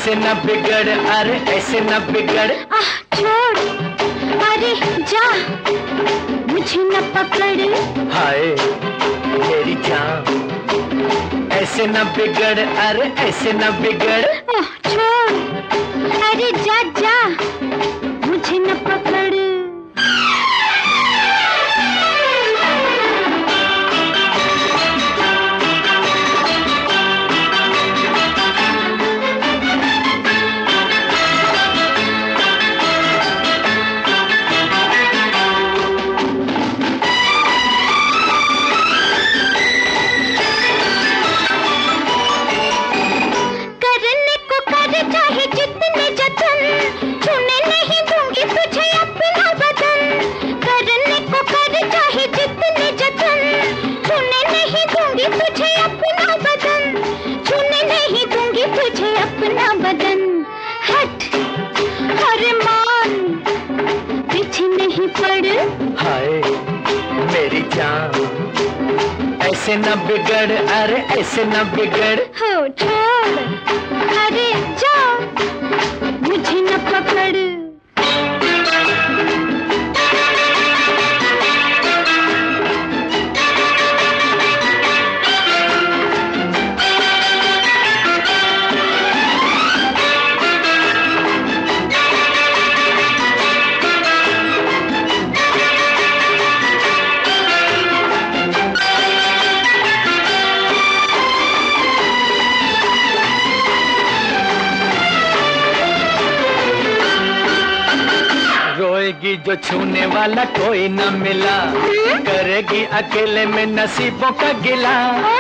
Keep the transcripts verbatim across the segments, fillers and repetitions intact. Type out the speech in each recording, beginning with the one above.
ऐसे न बिगड़, अरे ऐसे न बिगड़। आह छोड़, अरे जा, मुझे न पकड़। हाय मेरी जान, ऐसे न बिगड़, अरे ऐसे न बिगड़। आह छोड़, अरे जा जा, मुझे न पकड़। हाय मेरी जान, ऐसे न बिगड़, अरे ऐसे न बिगड़। हो छोड़, अरे जा, मुझे न पकड़। रोएगी जो छूने वाला कोई न मिला, करेगी अकेले में नसीबों का गिला।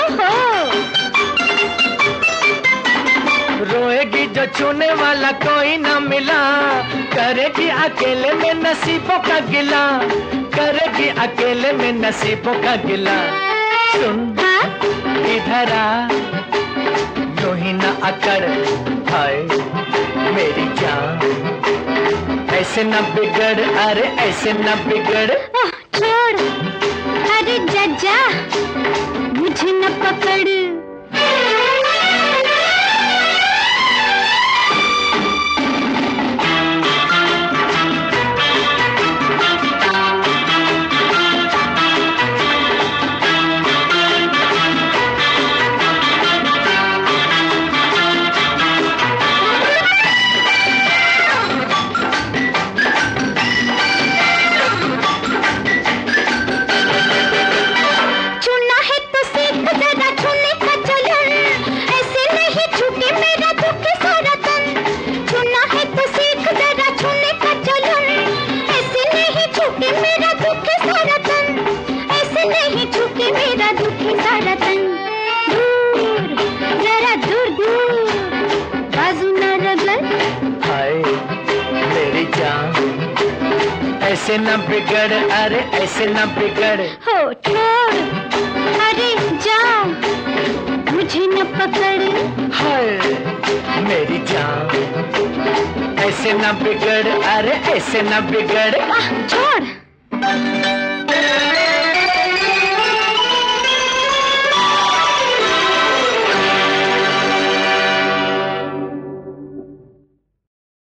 रोएगी जो छूने वाला कोई न मिला, करेगी अकेले में नसीबों का गिला, करेगी अकेले में नसीबों का गिला। सुन इधर आ, यूं ही न अकड़, हाय मेरी जान, ऐसे न बिगड़, अरे ऐसे न बिगड़। आह छोड़, अरे जा जा, मुझे न पकड़। ऐसे न बिगड़, अरे ऐसे न बिगड़। हो छोड़, अरे जा, मुझे न पकड़। हाय मेरी जान, ऐसे न बिगड़, अरे ऐसे न बिगड़। आह छोड़।